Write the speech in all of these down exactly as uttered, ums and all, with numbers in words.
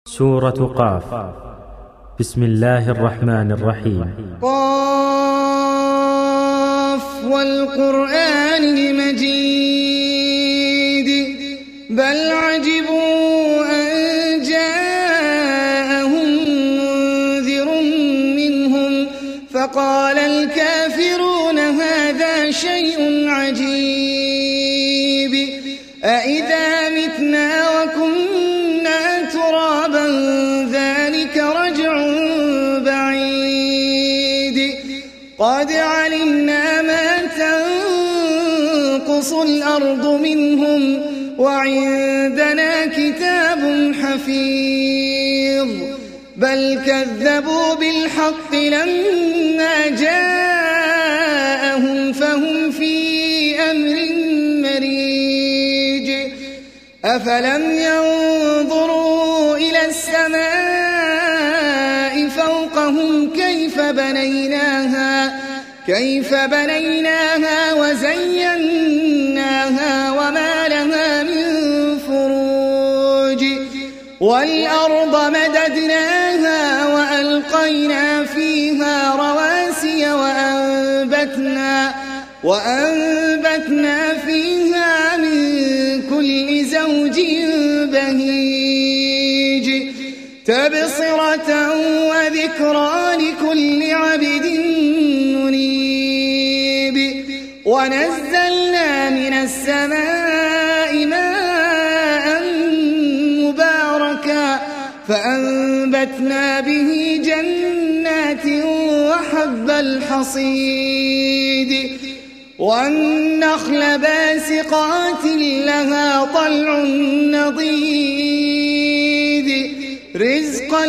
سورة قاف. بسم الله الرحمن الرحيم. قاف والقرآن المجيد بل عجبوا أن جاءهم منذر منهم فقال الكافرون هذا شيء عجيب أإذا متنا وكنا ترابا ذلك رجع بعيد قد علمنا ما تنقص الأرض منهم وعندنا كتاب حفيظ بل كذبوا بالحق لما جاءهم فهم في أمر مريج أفلم ينظروا إلى السماء فوقهم كيف بنيناها كيف بنيناها وزيناها وما لها من فروج والأرض مددناها وألقينا فيها رواسي وأنبتنا وأنبتنا فيها من كل زوج بهيج تبصرة وذكرى لكل عبد منيب ونزلنا من السماء ماء مباركا فأنبتنا به جنات وحب الحصيد والنخل باسقات لها طلع نضيد رزقا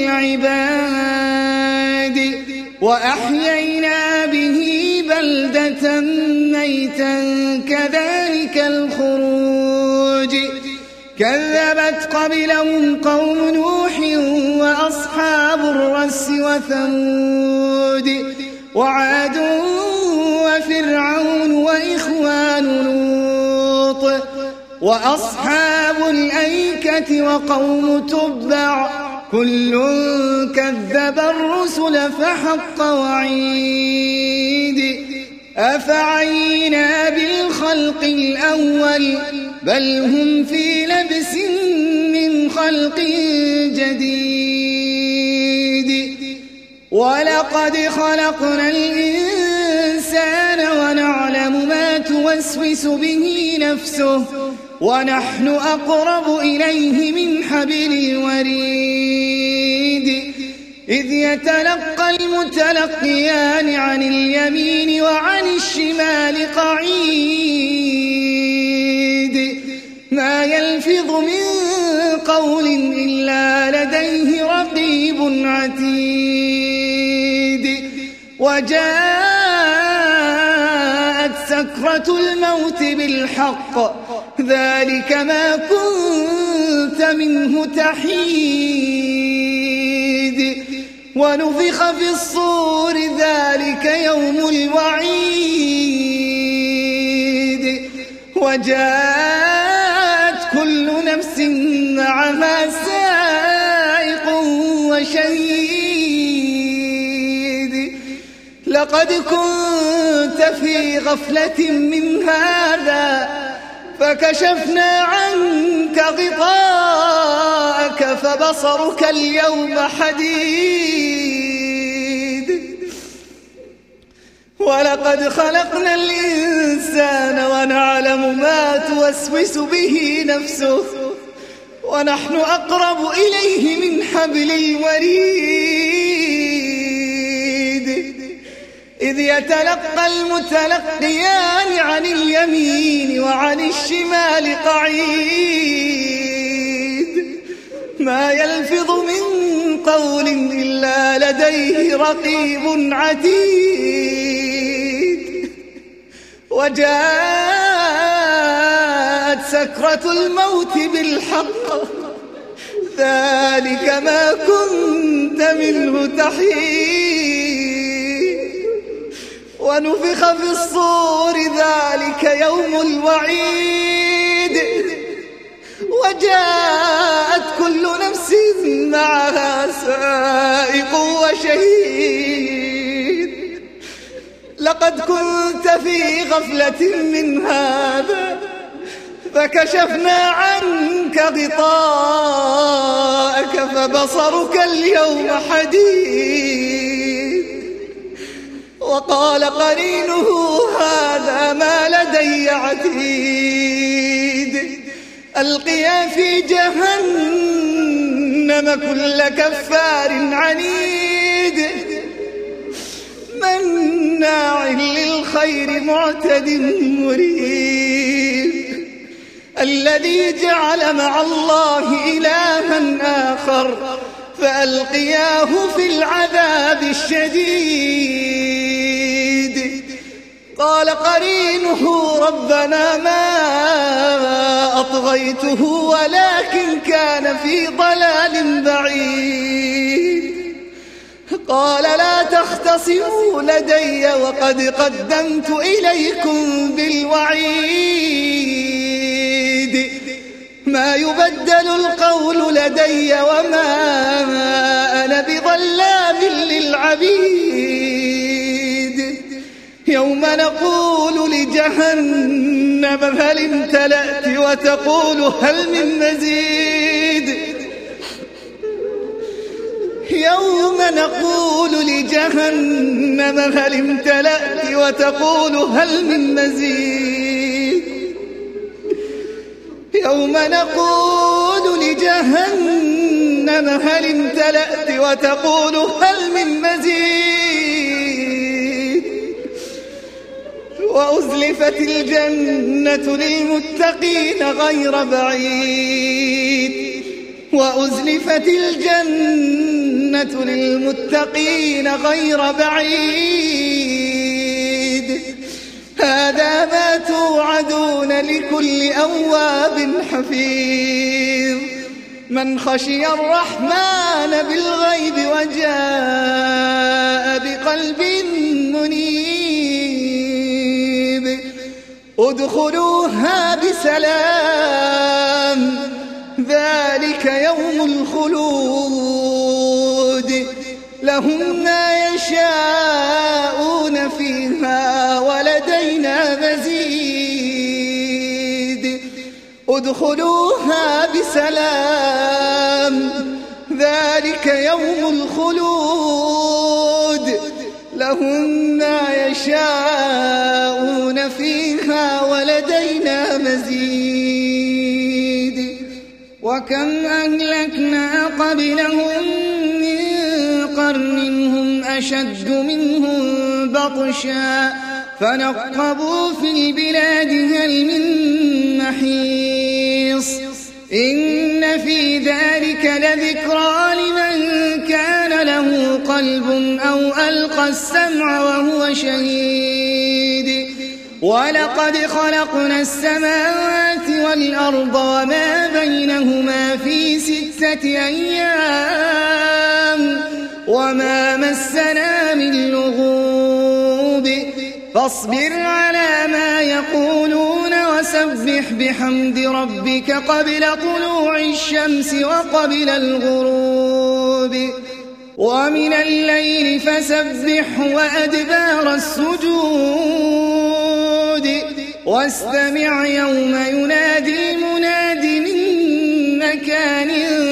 للعباد وأحيينا به بلدة ميتا كذلك الخروج كذبت قبلهم قوم نوح وأصحاب الرس وثمود وعاد وفرعون وإخوان لوط وأصحاب الأيكة وقوم تبع كل كذب الرسل فحق وعيد أفعينا بالخلق الأول بل هم في لبس من خلق جديد ولقد خلقنا الإنسان ونعلم ما توسوس به نفسه ونحن أقرب إليه من حبل الوريد إذ يتلقى المتلقيان عن اليمين وعن الشمال قعيد ما يلفظ من قول إلا لديه رقيب عتيد وجاءت سكرة الموت بالحق ذلك ما كنت منه تحيد ونفخ في الصور ذلك يوم الوعيد وجاءت كل نفس معها سائق وشهيد لقد كنت في غفلة من هذا فكشفنا عنك غطاءك فبصرك اليوم حديد ولقد خلقنا الإنسان ونعلم ما توسوس به نفسه ونحن أقرب إليه من حبل الوريد إذ يتلقى المتلقيان عن اليمين وعن الشمال قعيد ما يلفظ من قول إلا لديه رقيب عتيد وجاءت سكرة الموت بالحق ذلك ما كنت منه تحيد ونفخ في الصور ذلك يوم الوعيد وجاءت كل نفس معها سائق وشهيد. لقد كنت في غفلة من هذا فكشفنا عنك غطاءك فبصرك اليوم حديد. وقال قرينه هذا ما لدي عتيد. ألقيا في جهنم كل كفار عنيد مناع للخير معتد مريب. الذي جعل مع الله إلها آخر فألقياه في العذاب الشديد. قال قرينه ربنا ما أطغيته ولكن كان في ضلال بعيد. قال لا تختصموا لدي وقد قدمت إليكم بالوعيد. ما يبدل القول لدي وما أنا بظلام للعبيد. يوم نقول لجهنم هل امتلأت وتقول هل من مزيد. يوم نقول لجهنم هل امتلأت وتقول هل من مزيد. يوم نقول لجهنم هل امتلأت وتقول هل من مزيد. وأزلفت الجنة للمتقين غير بعيد. وأزلفت الجنة للمتقين غير بعيد. هذا ما توعدون لكل أواب حفيظ. من خشي الرحمن بالغيب وجاء بقلب منيب. ادخلوها بسلام ذلك يوم الخلود. لهم ما يشاءون فيها ولدينا مزيد. ادخلوها بسلام ذلك يوم الخلود. لهم ما يشاءون فيها ولدينا مزيد. وكم أهلكنا قبلهم من قرن هم أشد منهم بطشا فنقبوا في البلاد هل من محيص. إن في ذلك لذكرى لمن كان له قلب أو ألقى السمع وهو شهيد. ولقد خلقنا السماوات والأرض وما بينهما في ستة أيام وما مسنا من لغوب. فاصبر على ما يقولون وسبح بحمد ربك قبل طلوع الشمس وقبل الغروب. ومن الليل فسبح وأدبار السجود. واستمع يوم ينادي المناد من مكان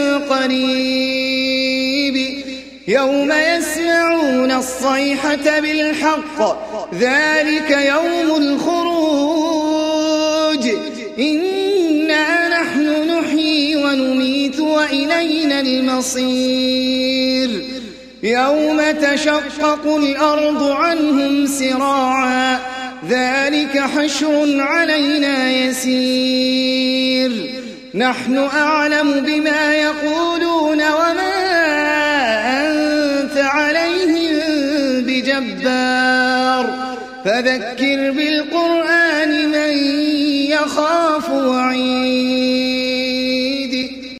قريب. يوم يسمعون الصيحة بالحق ذلك يوم الخروج. إنا نحن نحيي ونميت وإلينا المصير. يوم تشقق الأرض عنهم سراعا ذلك حشر علينا يسير. نحن أعلم بما يقولون وما أنت عليهم بجبار. فذكر بالقرآن من يخاف وعيد.